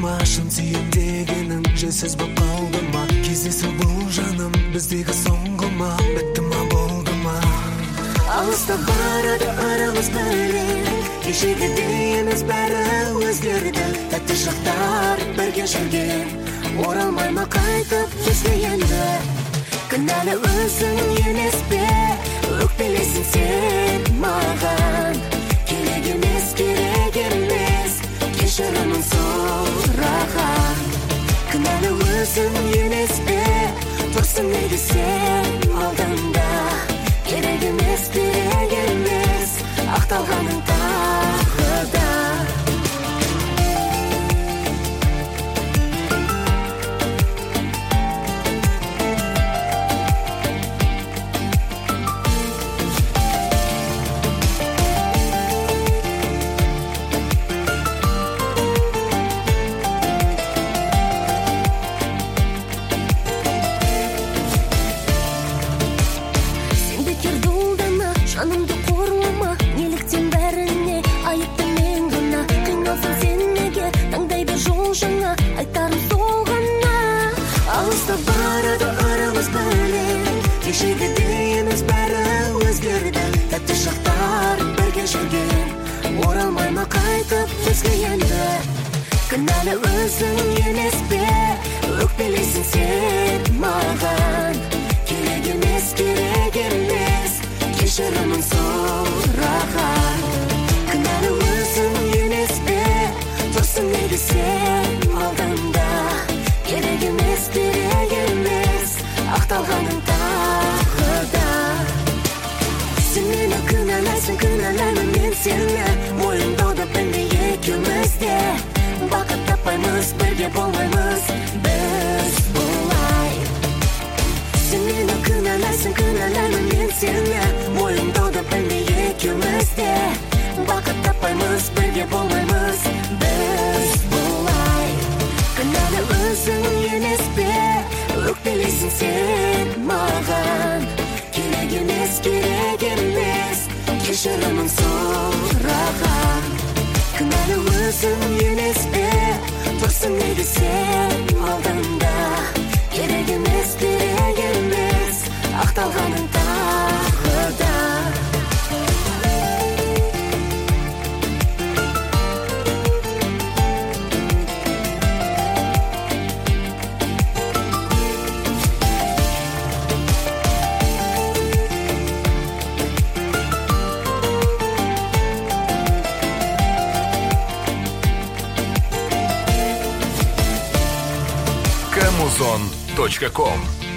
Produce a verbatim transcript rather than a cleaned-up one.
шын сүйем дегенің жайсыз боп қалды ма? Кездесу бұл жаным біздегі соңғы ма? Бітті ма болды ма? Алыста барады арамыз бөлек, кешегідей емес бәрі өзгерді. Тәтті шақтар бірге жүрген, оралмай ма қайтып еске енді? Кінәлі өзің емес пе, өкпелесің сен маған? Керек емес, керек емес, кешірімін сұраған. Кінәлі өзің емес пе, тұрсың неге сен алдыңда? Керек емес, керек емес, ақталғаның тағы да. Жанымды қорлама, неліктен бәріне айыпты мен ғана? Қиналсың сен неге, таңдай бер жол жаңа, айтарым сол ғана. Алыста барады арамыз бөлек, кешегідей емес бәрі өзгерді. Тәтті шақтар бірге жүрген, оралмай ма қайтып еске енді? Кінәлі өзің емес пе, өкпелесің сен маған? Керек емес, керек емес, кешірімін сұраған. Кінәлі өзің емес пе, тұрсың неге сен алдыңда? Керек емес, керек емес, ақталғаның тағы да. Сен мені кінәлайсың, кінәлаймын мен сені, мойындауды білмей екеуміз де. Бақыт таппаймыз, бірге болмаймыз біз бұлай. Сен мені кінәлайсың, кінәлаймын мен сені, мойындауды білмей екеуміз де. Бақыт таппаймыз, бірге болмаймыз біз бұлай. Кінәлі өзің емес пе, өкпелесің сен маған? Керек емес, керек емес, кешірімін сұраған. Кінәлі өзің емес пе, тұрсың неге сен алдыңда? Керек емес, керек емес, ақталғаның тағы да. Камузон точка ком.